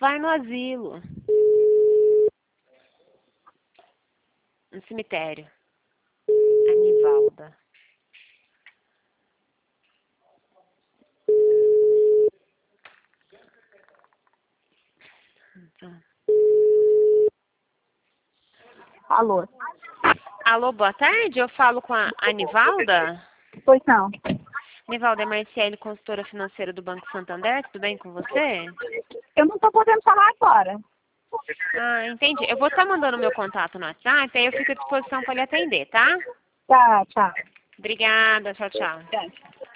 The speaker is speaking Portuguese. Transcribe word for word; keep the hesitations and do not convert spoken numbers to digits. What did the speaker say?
Vai no asilo. No cemitério. Anivalda. Alô? Alô, boa tarde. Eu falo com a Anivalda. Pois não. Anivalda é Marciele, consultora financeira do Banco Santander. Tudo bem com você? Eu não tô podendo falar agora. Ah, entendi. Eu vou estar mandando meu contato no WhatsApp, aí eu fico à disposição para lhe atender, tá? Tá, tchau. Obrigada. Tchau, tchau. Tchau.